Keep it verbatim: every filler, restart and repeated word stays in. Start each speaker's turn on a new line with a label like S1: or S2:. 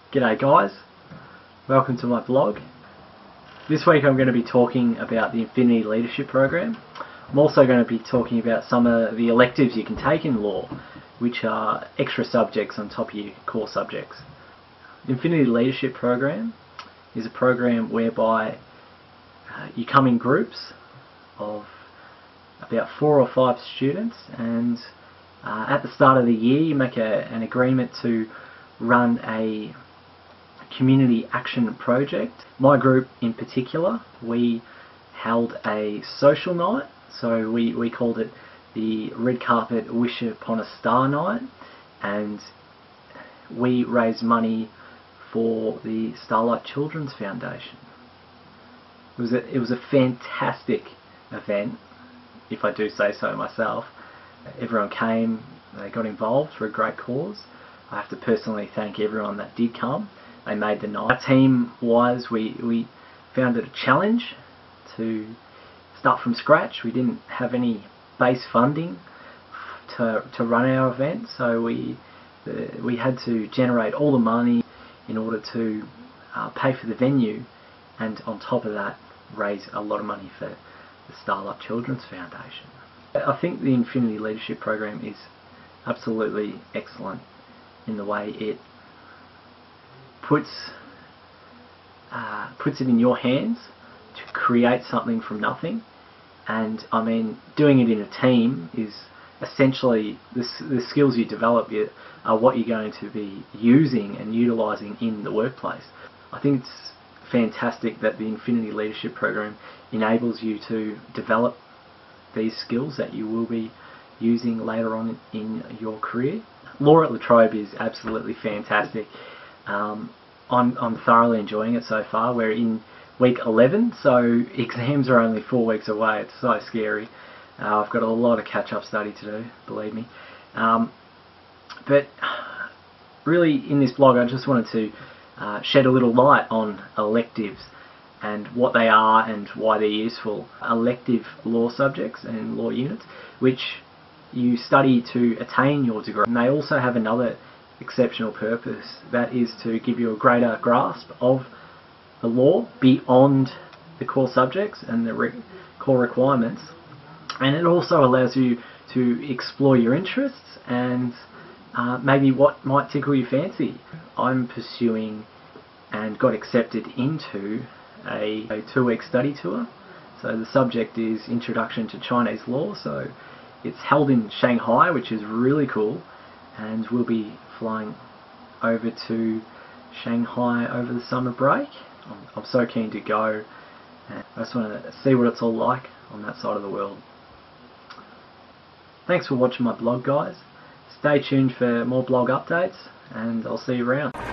S1: G'day guys, welcome to my blog. This week I'm going to be talking about the Infinity Leadership Program. I'm also going to be talking about some of the electives you can take in law, which are extra subjects on top of your core subjects. The Infinity Leadership Program is a program whereby uh, you come in groups of about four or five students, and uh, at the start of the year you make a, an agreement to run a community action project. My group in particular, we held a social night, so we, we called it the Red Carpet Wish Upon a Star Night, and we raised money for the Starlight Children's Foundation. It was a, it was a fantastic event, if I do say so myself. Everyone came, they got involved for a great cause. I have to personally thank everyone that did come. They made the night. Our team-wise, we, we found it a challenge to start from scratch. We didn't have any base funding to, to run our event, so we, uh, we had to generate all the money in order to uh, pay for the venue, and on top of that raise a lot of money for the Starlight Children's Foundation. I think the Infinity Leadership Program is absolutely excellent in the way it puts uh, puts it in your hands to create something from nothing. And I mean, doing it in a team is essentially the, the skills you develop are what you're going to be using and utilising in the workplace. I think it's fantastic that the Infinity Leadership Program enables you to develop these skills that you will be using later on in your career. Law at La Trobe is absolutely fantastic. Um, I'm, I'm thoroughly enjoying it so far. We're in week eleven, so exams are only four weeks away. It's so scary. Uh, I've got a lot of catch-up study to do, believe me. Um, but really, in this blog, I just wanted to uh, shed a little light on electives and what they are and why they're useful. Elective law subjects and law units, which you study to attain your degree. And they also have another exceptional purpose, that is to give you a greater grasp of the law beyond the core subjects and the re core requirements. And it also allows you to explore your interests and uh, maybe what might tickle your fancy. I'm pursuing and got accepted into a, a two-week study tour. So the subject is Introduction to Chinese Law. So it's held in Shanghai, which is really cool, and we'll be flying over to Shanghai over the summer break. I'm, I'm so keen to go, and I just want to see what it's all like on that side of the world. Thanks for watching my blog, guys. Stay tuned for more blog updates, and I'll see you around.